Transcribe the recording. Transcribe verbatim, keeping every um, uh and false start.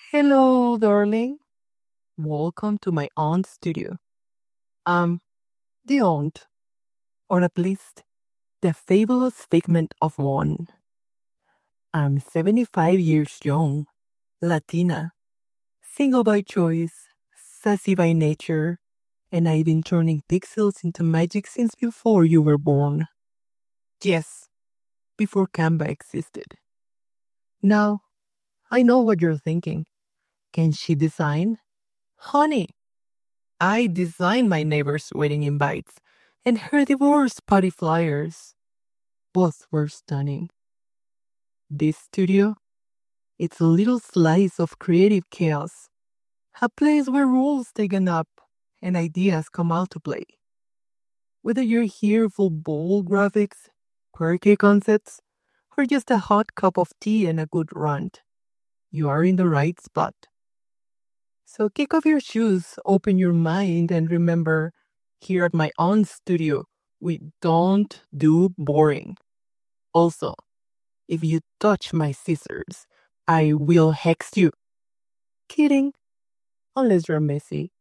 Hello, darling. Welcome to my aunt's studio. I'm the aunt, or at least the fabulous figment of one. I'm seventy-five years young, Latina, single by choice, sassy by nature, and I've been turning pixels into magic since before you were born. Yes, before Canva existed. Now, I know what you're thinking. Can she design? Honey, I designed my neighbor's wedding invites and her divorce party flyers. Both were stunning. This studio, it's a little slice of creative chaos, a place where rules taken up and ideas come out to play. Whether you're here for bold graphics, quirky concepts, or just a hot cup of tea and a good rant, you are in the right spot. So kick off your shoes, open your mind, and remember, here at my own studio, we don't do boring. Also, if you touch my scissors, I will hex you. Kidding, unless you're messy.